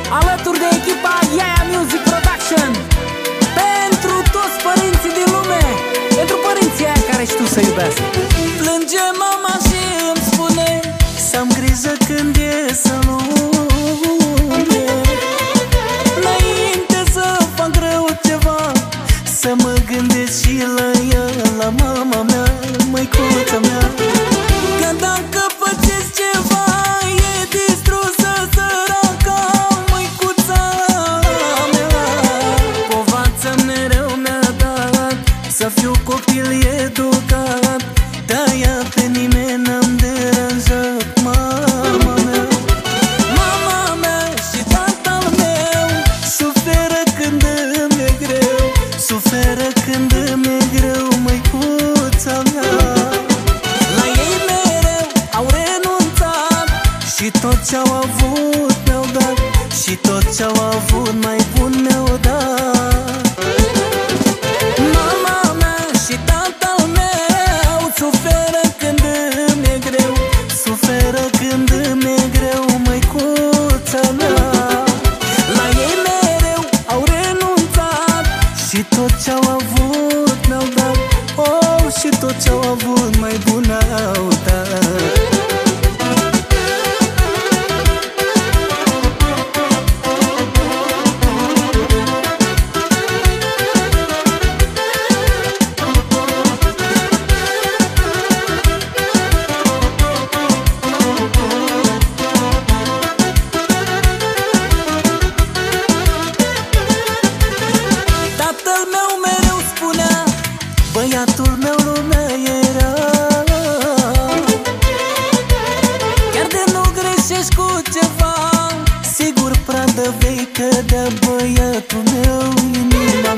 alături de echipa Iaia Music Production, pentru toți părinții din lume, pentru părinții aia care știu să iubească. Plânge mama și îmi spune să-mi grijă când ies în lume, înainte să fac rău ceva, să mă gândesc și la ea, la mama mea, măicuța mea. Că dacă faceți ceva, e distrusă săraca măicuța mea. Povața mereu mi-a dat să fiu copil educat, de-aia pe nimeni n-am deranjat mama mea. Mama mea și tatăl meu suferă când îmi e greu, suferă când îmi e greu, măicuța mea. La ei mereu au renunțat și tot ce-au avut mi-au dat, și tot ce-au avut mai bun mi-au dat. Mama mea și tatăl meu suferă când îmi e greu, suferă când îmi e greu, măicuța mea. La ei mereu au renunțat și tot ce-au avut mi-au dat, oh, și tot ce-au avut mai bun au dat. Tatăl meu mereu spunea, băiatul meu lumea era, chiar de nu greșești cu ceva, sigur pradă vei cădea, băiatul meu, inima